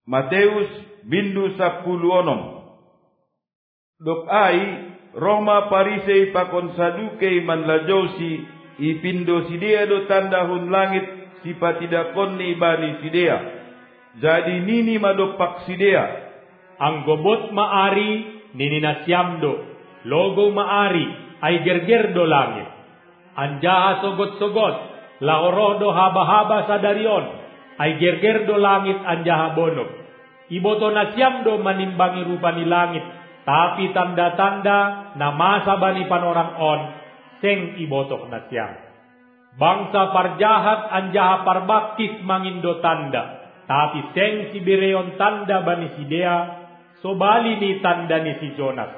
Mateus bindu 10. Dok ai Roma Parisei pakon Sadukei manlajausi ipindo sidea do tanda hun langit sipatidakon ni bani sidea. Jadi nini madopak sidea. Ang gobot maari nini nasyamdo. Logo maari ay gergerdo langit. Anjaha sogot-sogot laorodo haba-haba sa darion ay gergerdo langit anjaha bonok. Iboto nasyamdo manimbangi rupa ni langit. Tapi tanda-tanda na masa bani panorang on seng ibotok nasyam. Bangsa parjahat anjaha parbaktis mangindo tanda. Tapi seng si bireon tanda bani si Dea, so bali ni tanda ni si Jonas.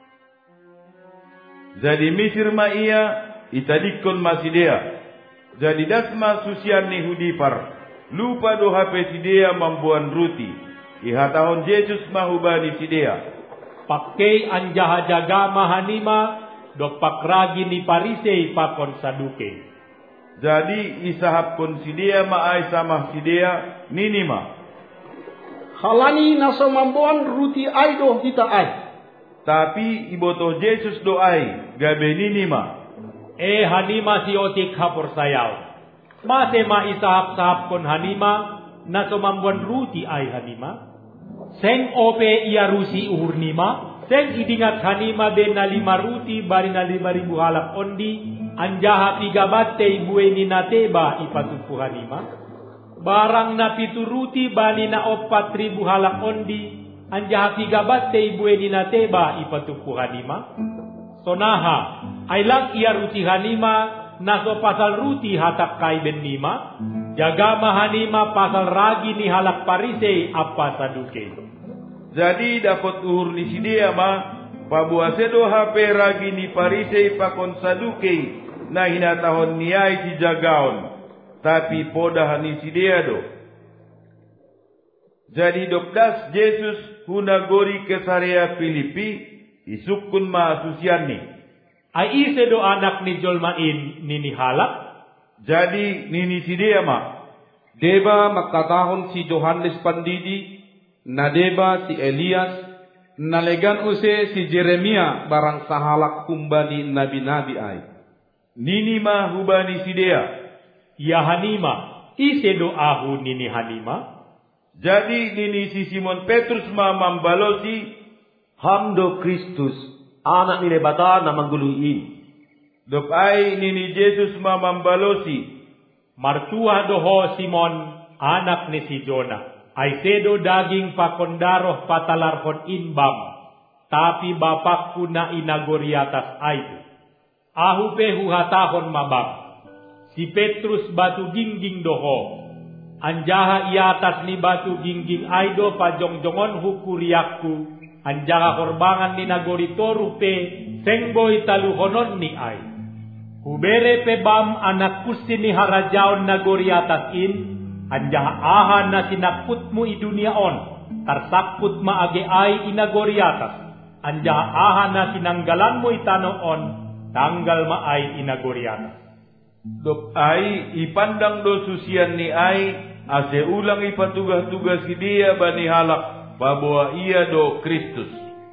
Jadi Misir ma ia, itadikon ma si Dea. Jadi dasma susian ni hudipar, lupa do hape si Dea mambuan ruti. Ihatahon Yesus mahubani si Dea. Pakai anjaha jaga mahanima, do pakragi ni Parisei pakon Saduke. Jadi isahap kon si Dea maay samah si Dea ninima. Halani naso mambuan ruti ay do kita ay. Tapi iboto Yesus do ay gabe ninima. Hanima si otik hapor sayaw. Mase maisahap-sahap kon hanima naso mambuan ruti ay hanima. Seng ope ia rusi uhurnima. Seng idingat hanima den na 5 ruti bari na 5,000 halak ondi. Anjaha 3 batay buwe ni nateba ipatupu hanima. Barang na 7 ruti bali na 4,000 halak ondi. Anjaha 3 batay buwe ni nateba ipatupu hanima. Sonaha ay lang ia ruti hanima naso pasal ruti hatak kay benima. Jaga mahanima pasal ragi ni halak Parisei apa Saduke. Jadi dapat uhur ni si Dea ma pabuasedo hape ragi ni Parisei pakon Saduke na hinatahon niay si jagaon. Tapi podahan ni si Dea do. Jadi dokdas Yesus hunagori kesarea Filipi isukun ma susian ni. Ai ise do anak ni Jolmain nini halak. Jadi nini si Dea ma. Deba makatahon si Johannes Pandidi, na deba si Elias, nalegan use si Jeremia barang sahalak kumbani nabi-nabi ay. Nini ma hubani si Dea. Ya hanima, ise do ahu nini hanima. Jadi nini si Simon Petrus ma mambalosi hamdo Kristus, anak ni lebata na mangguluin. Dok ay nini Jesus ma mambalosi. Martua doho Simon, anak ni si Jona. Ay sedo daging pakondaroh patalarhon inbam. Tapi bapakku na inagoriatas ay. Ahu pe huhatahon mabam. Si Petrus batu gingging doho. Anjaha iatas ni batu gingging ay do pajongjongon hukuriakku. Anjaha korbangan ni nagoritoru pe sengboy taluhonon ni ay. Hubere pe bam anak kusti ni harajaon nagoriatas in. Anjaha aha na sinakputmu i dunia on. Tarsakput maage ay inagoriatas. Anjaha aha na sinanggalanmu itano on. Tanggal maay inagoriatas. Dok ay ipandang do susian ni ay ase ulang ipatugas-tugas si Dia bani halak bahwa ia do Kristus.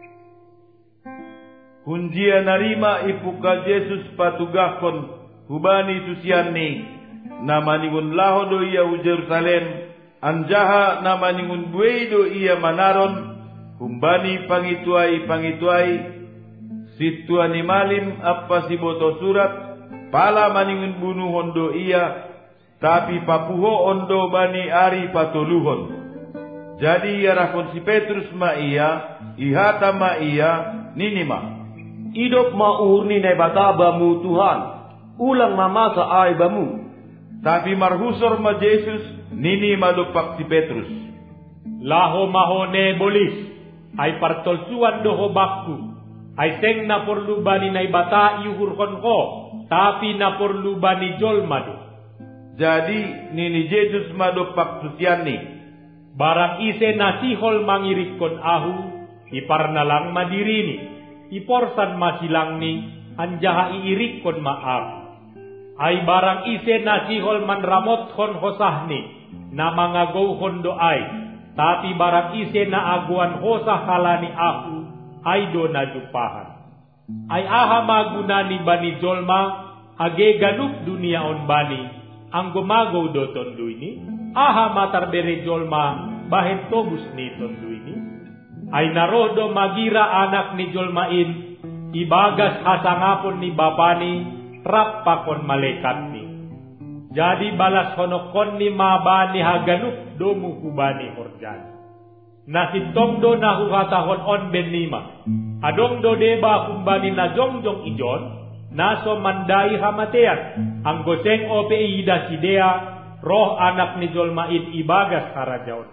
Hunjia narima ipuka Yesus patugahkon hubani susian ni namaningun laho do ia u Jerusalem anjaha namaningun buei do ia manaron humbani pangituai situani malim apa si boto surat pala maningun bunuh ondo ia, tapi papuho ondo bani ari patoluhon. Jadi yarakon si Petrus ma ia, ihata ma ia, ninima. Idop maur ni nebata bamu Tuhan, ulang mamasa ay bamu. Tapi marhusor ma Jesus, nini malupak si Petrus. Laho mahone bolis, ay partolsuan doho bakku, ay seng na porlu bani na ibata iuhurkon ko. Tapi na porlu bani jolmado. Jadi nini Jesus madopak susiani. Barang ise nasihol mangirikon ahu, iparnalang madirini. Iporsan masilang ni, anjaha iirikon maaf. Ay barang ise nasihol manramothon hosahni, na mangagowhon doay. Tapi barang ise na aguan hosa halani aku, ay do na jupahan. Ay aha magunani bani jolma, age ganup dunia on bani, ang gumagaw do tondo ini, aha matarbere jolma, bahen tobus ni tondo ini. Ay narodo magira anak ni jolmain, ibagas hasangapon ni bapani, rap pakon malaikat ni. Jadi balas honokon ni mabani haganup domu kubani horjan. Nasitong do na huhatahon on benima. Adong do deba kumbani na jongjong ijon, naso mandai hamatean. Ang goseng ope ida sidea, roh anak ni jolmain ibagas harajaon.